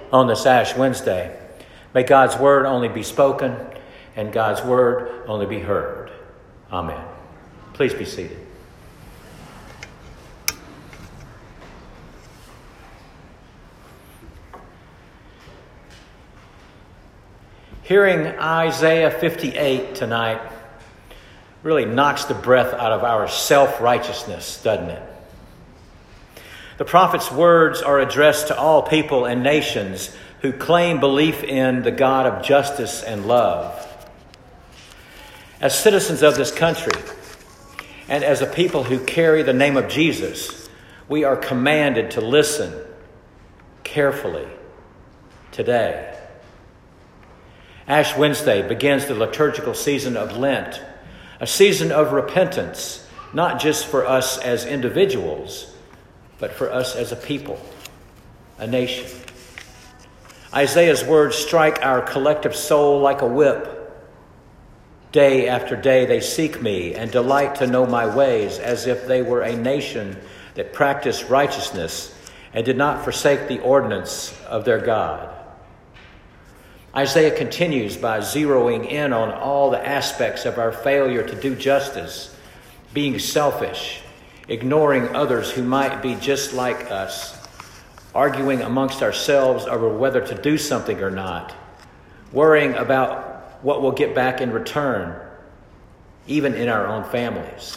on this Ash Wednesday. May God's word only be spoken and God's word only be heard. Amen. Please be seated. Hearing Isaiah 58 tonight really knocks the breath out of our self-righteousness, doesn't it? The prophet's words are addressed to all people and nations who claim belief in the God of justice and love. As citizens of this country, and as a people who carry the name of Jesus, we are commanded to listen carefully today. Ash Wednesday begins the liturgical season of Lent, a season of repentance, not just for us as individuals, but for us as a people, a nation. Isaiah's words strike our collective soul like a whip. Day after day they seek me and delight to know my ways, as if they were a nation that practiced righteousness and did not forsake the ordinance of their God. Isaiah continues by zeroing in on all the aspects of our failure to do justice, being selfish, ignoring others who might be just like us, arguing amongst ourselves over whether to do something or not, worrying about what we'll get back in return, even in our own families.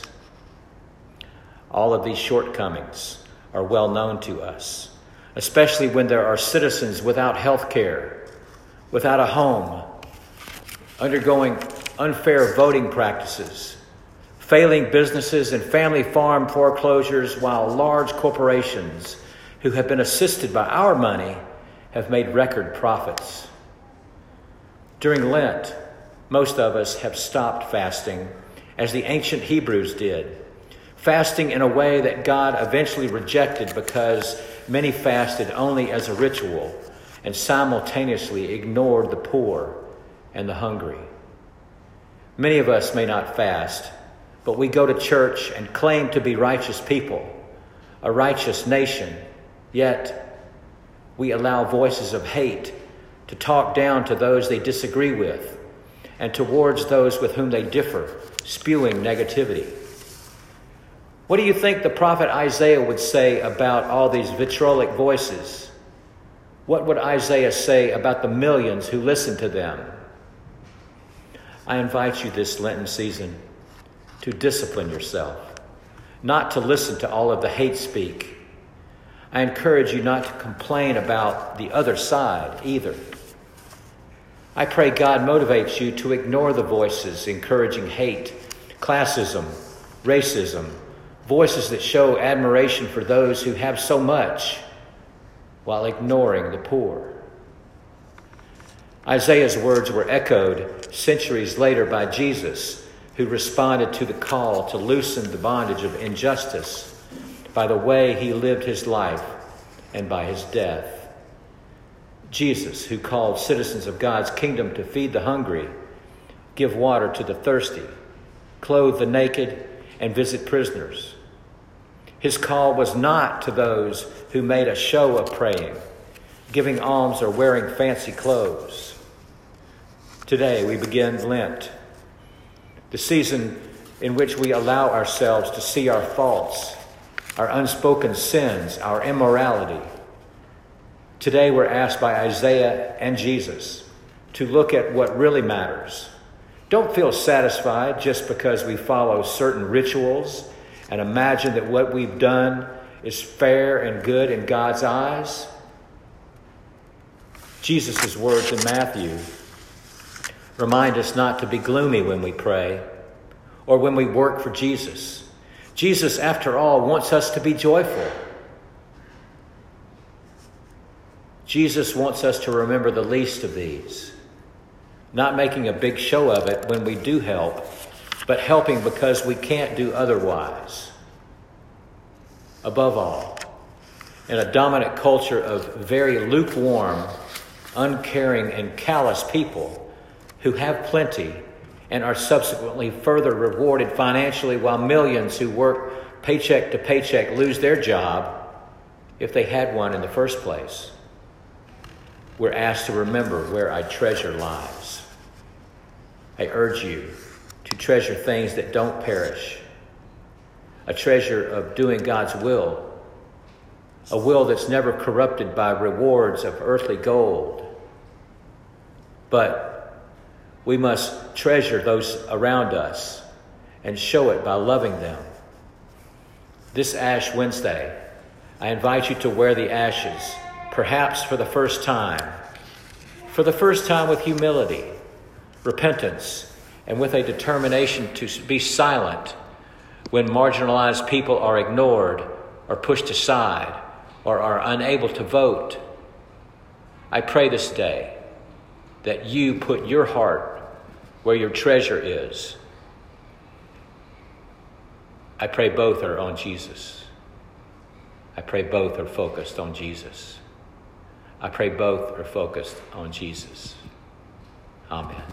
All of these shortcomings are well known to us, especially when there are citizens without health care, without a home, undergoing unfair voting practices, failing businesses and family farm foreclosures, while large corporations who have been assisted by our money have made record profits. During Lent, most of us have stopped fasting, as the ancient Hebrews did, fasting in a way that God eventually rejected because many fasted only as a ritual and simultaneously ignored the poor and the hungry. Many of us may not fast, but we go to church and claim to be righteous people, a righteous nation, yet we allow voices of hate to talk down to those they disagree with and towards those with whom they differ, spewing negativity. What do you think the prophet Isaiah would say about all these vitriolic voices? What would Isaiah say about the millions who listen to them? I invite you this Lenten season to discipline yourself, not to listen to all of the hate speak. I encourage you not to complain about the other side either. I pray God motivates you to ignore the voices encouraging hate, classism, racism, voices that show admiration for those who have so much while ignoring the poor. Isaiah's words were echoed centuries later by Jesus, who responded to the call to loosen the bondage of injustice by the way he lived his life and by his death. Jesus, who called citizens of God's kingdom to feed the hungry, give water to the thirsty, clothe the naked, and visit prisoners. His call was not to those who made a show of praying, giving alms, or wearing fancy clothes. Today we begin Lent, the season in which we allow ourselves to see our faults, our unspoken sins, our immorality. Today we're asked by Isaiah and Jesus to look at what really matters. Don't feel satisfied just because we follow certain rituals and imagine that what we've done is fair and good in God's eyes. Jesus' words in Matthew remind us not to be gloomy when we pray or when we work for Jesus. Jesus, after all, wants us to be joyful. Jesus wants us to remember the least of these, not making a big show of it when we do help, but helping because we can't do otherwise. Above all, in a dominant culture of very lukewarm, uncaring, and callous people who have plenty and are subsequently further rewarded financially, while millions who work paycheck to paycheck lose their job if they had one in the first place. we're asked to remember where our treasure lies. I urge you to treasure things that don't perish, a treasure of doing God's will, a will that's never corrupted by rewards of earthly gold. But we must treasure those around us and show it by loving them. This Ash Wednesday, I invite you to wear the ashes, perhaps for the first time with humility, repentance, and with a determination to be silent when marginalized people are ignored or pushed aside or are unable to vote. I pray this day that you put your heart where your treasure is. I pray both are on Jesus. I pray both are focused on Jesus. I pray both are focused on Jesus. Amen.